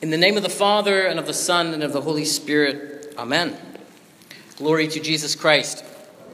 In the name of the Father, and of the Son, and of the Holy Spirit. Amen. Glory to Jesus Christ.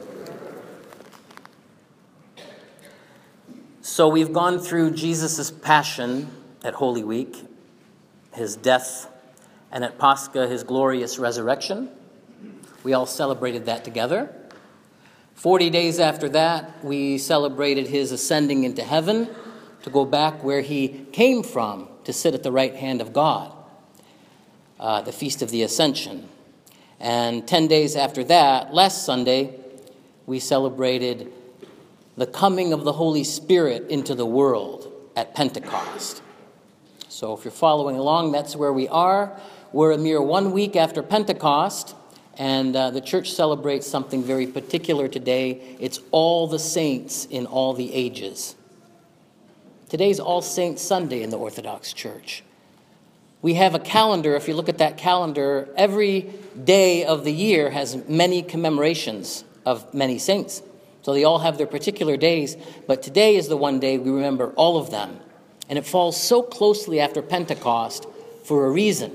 So we've gone through Jesus' passion at Holy Week, his death, and at Pascha, his glorious resurrection. We all celebrated that together. 40 days after that, we celebrated his ascending into heaven to go back where he came from to sit at the right hand of God. The Feast of the Ascension. And 10 days after that, last Sunday, we celebrated the coming of the Holy Spirit into the world at Pentecost. So if you're following along, that's where we are. We're a mere 1 week after Pentecost, and the church celebrates something very particular today. It's all the saints in all the ages. Today's All Saints Sunday in the Orthodox Church. We have a calendar. If you look at that calendar, every day of the year has many commemorations of many saints. So they all have their particular days, but today is the one day we remember all of them. And it falls so closely after Pentecost for a reason.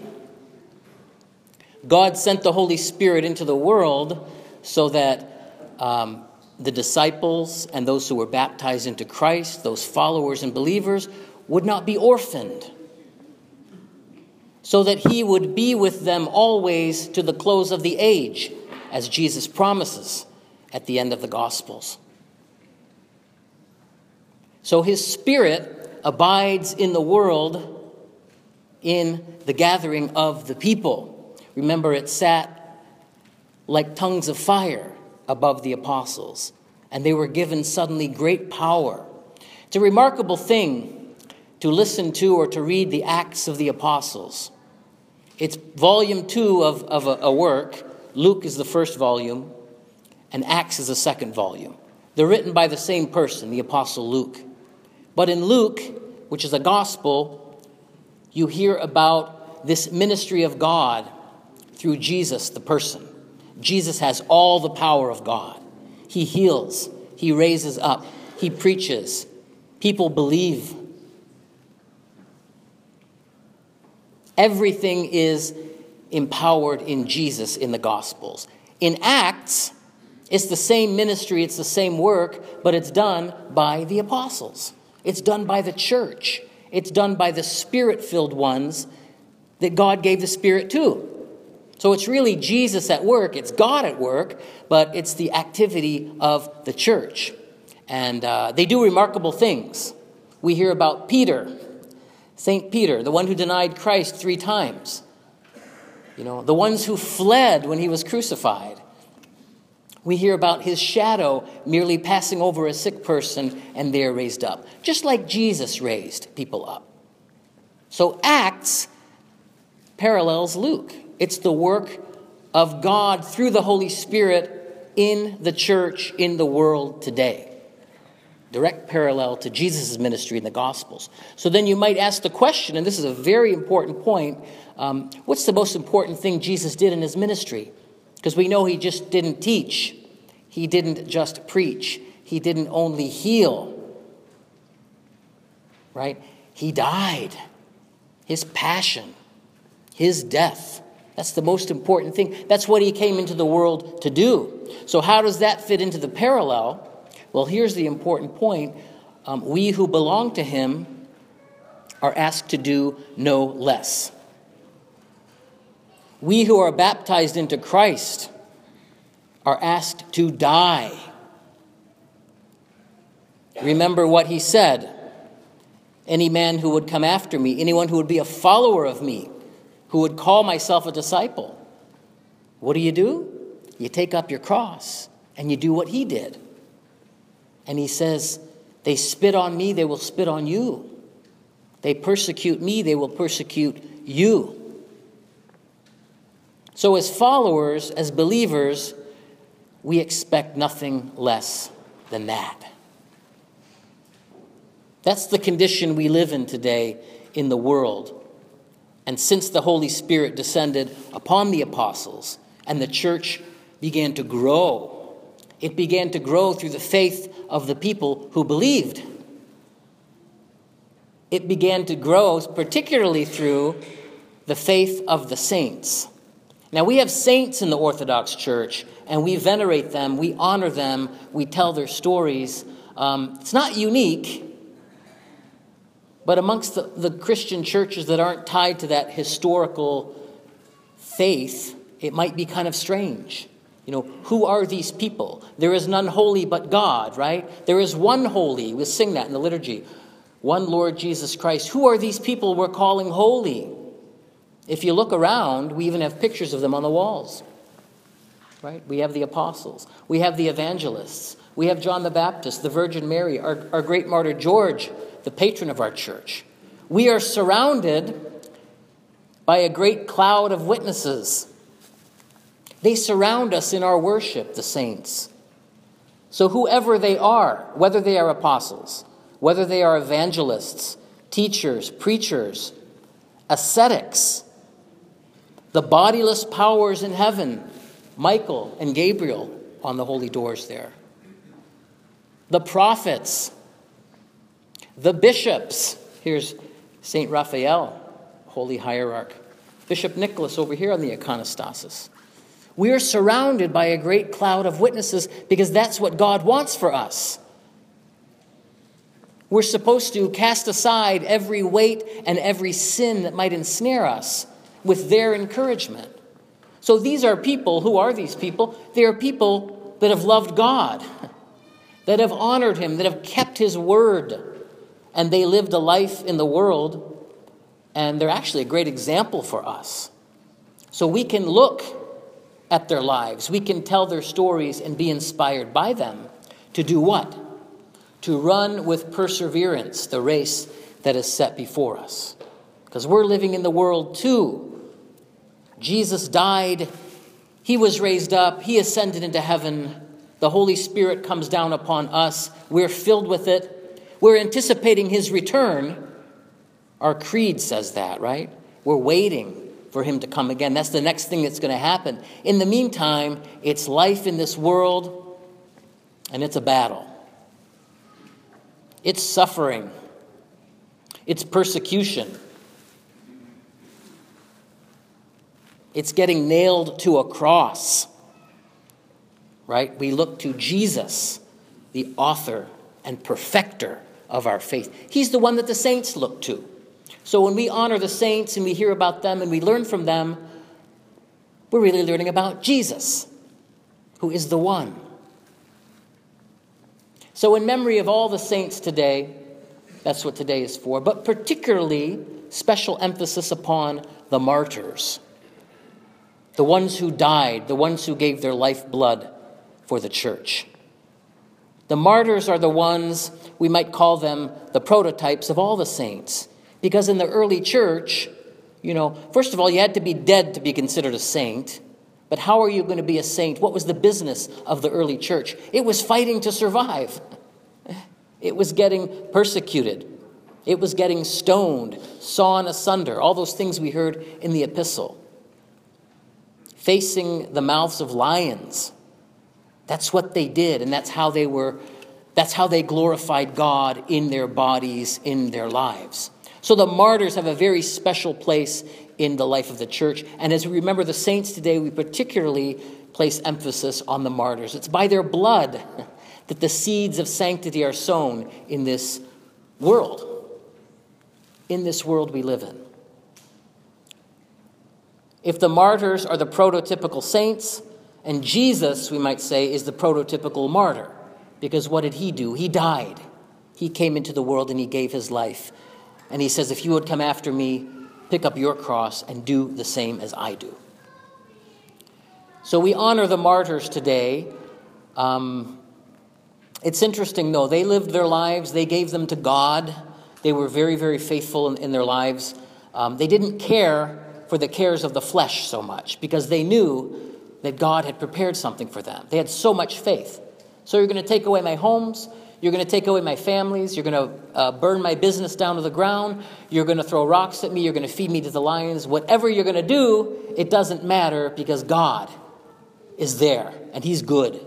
God sent the Holy Spirit into the world so that the disciples and those who were baptized into Christ, those followers and believers, would not be orphaned, so that he would be with them always to the close of the age, as Jesus promises at the end of the Gospels. So his Spirit abides in the world in the gathering of the people. Remember, it sat like tongues of fire above the apostles, and they were given suddenly great power. It's a remarkable thing to listen to or to read the Acts of the Apostles. It's volume 2 of a work. Luke is the first volume, and Acts is the second volume. They're written by the same person, the Apostle Luke. But in Luke, which is a gospel, you hear about this ministry of God through Jesus, the person. Jesus has all the power of God. He heals. He raises up. He preaches. People believe. Everything is empowered in Jesus in the Gospels. In Acts, it's the same ministry, it's the same work, but it's done by the apostles. It's done by the church. It's done by the Spirit-filled ones that God gave the Spirit to. So it's really Jesus at work, it's God at work, but it's the activity of the church. And they do remarkable things. We hear about Peter, St. Peter, the one who denied Christ 3 times. The ones who fled when he was crucified. We hear about his shadow merely passing over a sick person and they're raised up. Just like Jesus raised people up. So Acts parallels Luke. It's the work of God through the Holy Spirit in the church, in the world today. Direct parallel to Jesus' ministry in the Gospels. So then you might ask the question, and this is a very important point, what's the most important thing Jesus did in his ministry? Because we know he just didn't teach. He didn't just preach. He didn't only heal. Right? He died. His passion. His death. That's the most important thing. That's what he came into the world to do. So how does that fit into the parallel? Well, here's the important point. We who belong to him are asked to do no less. We who are baptized into Christ are asked to die. Remember what he said. Any man who would come after me, anyone who would be a follower of me, who would call myself a disciple. What do? You take up your cross and you do what he did. And he says, they spit on me, they will spit on you. They persecute me, they will persecute you. So as followers, as believers, we expect nothing less than that. That's the condition we live in today in the world. And since the Holy Spirit descended upon the apostles and the church began to grow, it began to grow through the faith of the people who believed. It began to grow particularly through the faith of the saints. Now, we have saints in the Orthodox Church, and we venerate them, we honor them, we tell their stories. It's not unique, but amongst the Christian churches that aren't tied to that historical faith, it might be kind of strange. Who are these people? There is none holy but God, right? There is one holy. We sing that in the liturgy. One Lord Jesus Christ. Who are these people we're calling holy? If you look around, we even have pictures of them on the walls, right? We have the apostles. We have the evangelists. We have John the Baptist, the Virgin Mary, our great martyr George, the patron of our church. We are surrounded by a great cloud of witnesses. They surround us in our worship, the saints. So whoever they are, whether they are apostles, whether they are evangelists, teachers, preachers, ascetics, the bodiless powers in heaven, Michael and Gabriel on the holy doors there, the prophets, the bishops. Here's St. Raphael, holy hierarch. Bishop Nicholas over here on the iconostasis. We are surrounded by a great cloud of witnesses because that's what God wants for us. We're supposed to cast aside every weight and every sin that might ensnare us with their encouragement. So these are people. Who are these people? They are people that have loved God, that have honored him, that have kept his word, and they lived a life in the world, and they're actually a great example for us. So we can look at their lives, we can tell their stories and be inspired by them to do what? To run with perseverance the race that is set before us. Because we're living in the world too. Jesus died, he was raised up, he ascended into heaven, the Holy Spirit comes down upon us, we're filled with it, we're anticipating his return. Our creed says that, right? We're waiting for him to come again. That's the next thing that's going to happen. In the meantime, it's life in this world, and it's a battle. It's suffering. It's persecution. It's getting nailed to a cross, right? We look to Jesus, the author and perfecter of our faith. He's the one that the saints look to. So when we honor the saints and we hear about them and we learn from them, we're really learning about Jesus, who is the one. So in memory of all the saints today, that's what today is for, but particularly special emphasis upon the martyrs, the ones who died, the ones who gave their lifeblood for the church. The martyrs are the ones, we might call them the prototypes of all the saints. Because in the early church, first of all, you had to be dead to be considered a saint. But how are you going to be a saint? What was the business of the early church? It was fighting to survive. It was getting persecuted. It was getting stoned, sawn asunder, all those things we heard in the epistle. Facing the mouths of lions. That's what they did, and that's how they glorified God in their bodies, in their lives. So the martyrs have a very special place in the life of the church. And as we remember the saints today, we particularly place emphasis on the martyrs. It's by their blood that the seeds of sanctity are sown in this world we live in. If the martyrs are the prototypical saints, and Jesus, we might say, is the prototypical martyr, because what did he do? He died. He came into the world and he gave his life. And he says, if you would come after me, pick up your cross and do the same as I do. So we honor the martyrs today. It's interesting, though. They lived their lives. They gave them to God. They were very, very faithful in their lives. They didn't care for the cares of the flesh so much because they knew that God had prepared something for them. They had so much faith. So you're going to take away my homes. You're going to take away my families. You're going to burn my business down to the ground. You're going to throw rocks at me. You're going to feed me to the lions. Whatever you're going to do, it doesn't matter because God is there and he's good.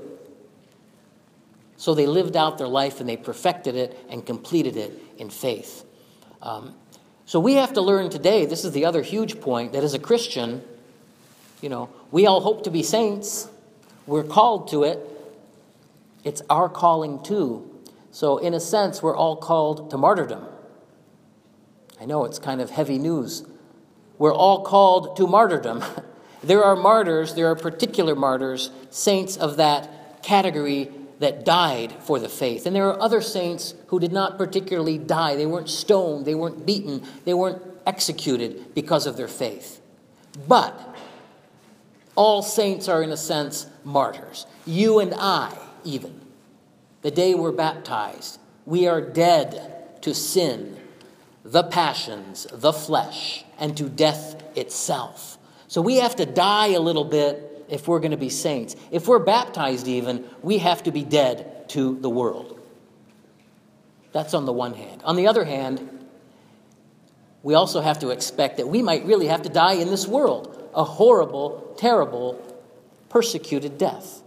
So they lived out their life and they perfected it and completed it in faith. So we have to learn today, this is the other huge point, that as a Christian, we all hope to be saints. We're called to it. It's our calling too. So in a sense, we're all called to martyrdom. I know it's kind of heavy news. We're all called to martyrdom. There are martyrs, there are particular martyrs, saints of that category that died for the faith. And there are other saints who did not particularly die. They weren't stoned, they weren't beaten, they weren't executed because of their faith. But all saints are, in a sense, martyrs. You and I, even. The day we're baptized, we are dead to sin, the passions, the flesh, and to death itself. So we have to die a little bit if we're going to be saints. If we're baptized even, we have to be dead to the world. That's on the one hand. On the other hand, we also have to expect that we might really have to die in this world. A horrible, terrible, persecuted death.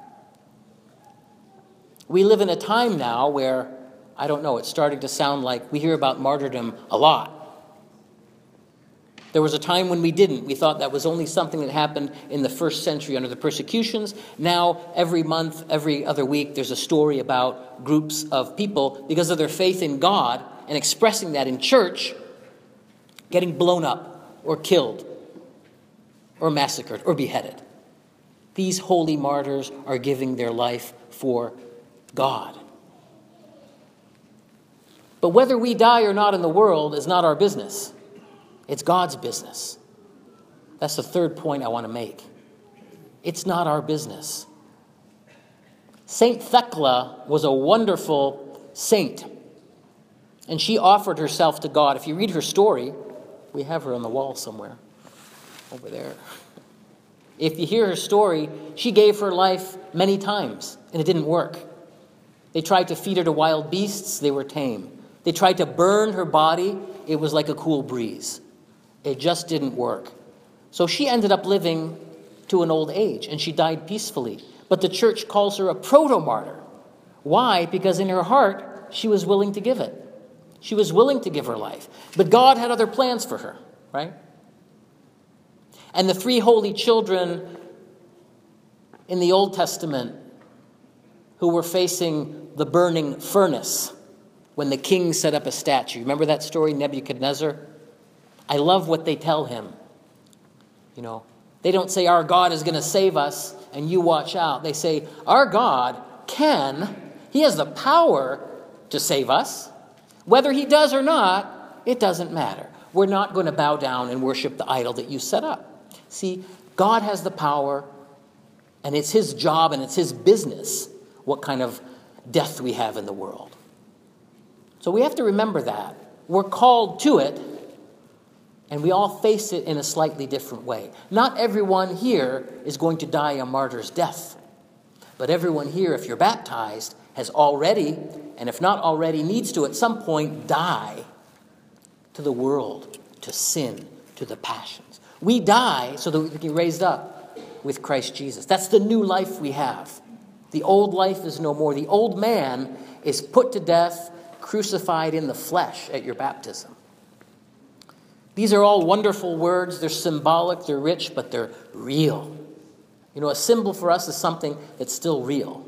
We live in a time now where, I don't know, it's starting to sound like we hear about martyrdom a lot. There was a time when we didn't. We thought that was only something that happened in the first century under the persecutions. Now, every month, every other week, there's a story about groups of people, because of their faith in God and expressing that in church, getting blown up or killed or massacred or beheaded. These holy martyrs are giving their life for God. But whether we die or not in the world is not our business. It's God's business. That's the third point I want to make. It's not our business. Saint Thecla was a wonderful saint, and she offered herself to God. If you read her story, we have her on the wall somewhere, over there. If you hear her story, she gave her life many times, and it didn't work. They tried to feed her to wild beasts, they were tame. They tried to burn her body, it was like a cool breeze. It just didn't work. So she ended up living to an old age, and she died peacefully. But the church calls her a proto-martyr. Why? Because in her heart, she was willing to give it. She was willing to give her life. But God had other plans for her, right? And the three holy children in the Old Testament who were facing the burning furnace when the king set up a statue. Remember that story, Nebuchadnezzar? I love what they tell him. They don't say, our God is going to save us and you watch out. They say, our God he has the power to save us. Whether he does or not, it doesn't matter. We're not going to bow down and worship the idol that you set up. See, God has the power, and it's his job and it's his business what kind of death we have in the world. So we have to remember that. We're called to it, and we all face it in a slightly different way. Not everyone here is going to die a martyr's death. But everyone here, if you're baptized, has already, and if not already, needs to at some point die to the world, to sin, to the passions. We die so that we can be raised up with Christ Jesus. That's the new life we have. The old life is no more. The old man is put to death, crucified in the flesh at your baptism. These are all wonderful words. They're symbolic, they're rich, but they're real. A symbol for us is something that's still real.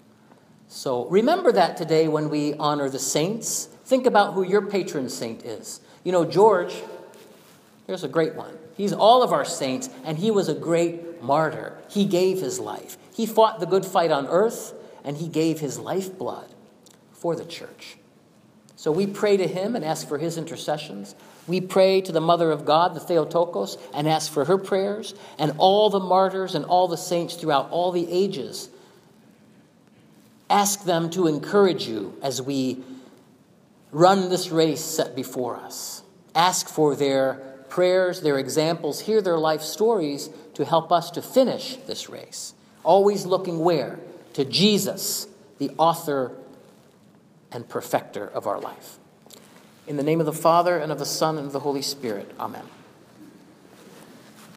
So remember that today when we honor the saints. Think about who your patron saint is. George, here's a great one. He's all of our saints, and he was a great martyr. He gave his life. He fought the good fight on earth, and he gave his lifeblood for the church. So we pray to him and ask for his intercessions. We pray to the Mother of God, the Theotokos, and ask for her prayers, and all the martyrs and all the saints throughout all the ages. Ask them to encourage you as we run this race set before us. Ask for their prayers, their examples, hear their life stories to help us to finish this race. Always looking where? To Jesus, the author and perfecter of our life. In the name of the Father, and of the Son, and of the Holy Spirit. Amen.